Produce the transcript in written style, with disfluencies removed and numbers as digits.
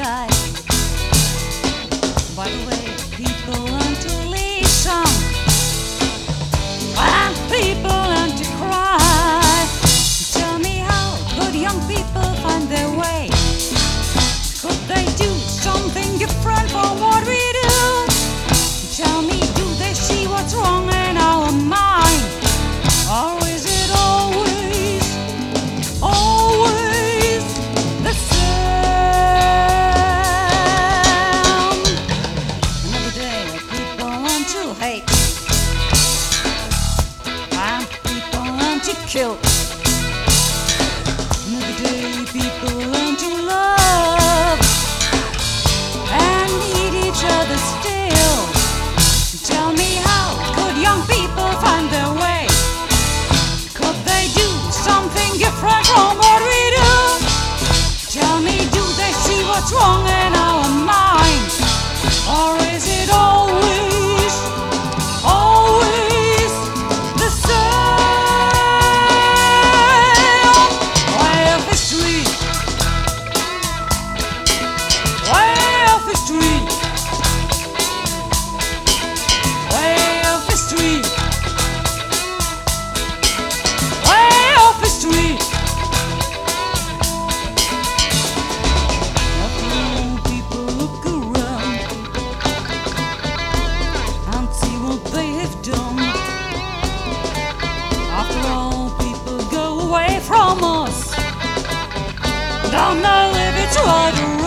die. By the way, people learn to listen, and people learn to cry. Tell me, how could young people find their way? Could they do something different from what we do? Tell me, do they see what's wrong in our mind? Or is it always the same? Another day, people learn to hate, and people learn to kill. Another day, people learn to love and need each other still. Tell me, how could young people find their way? Could they do something different from what we do? Tell me, do they see what's wrong in our minds? Or is it always the same? Way of history, way of history, way of history, way of history. After all, people look around and see what they have done. After all, people go away from us, don't know if it's right or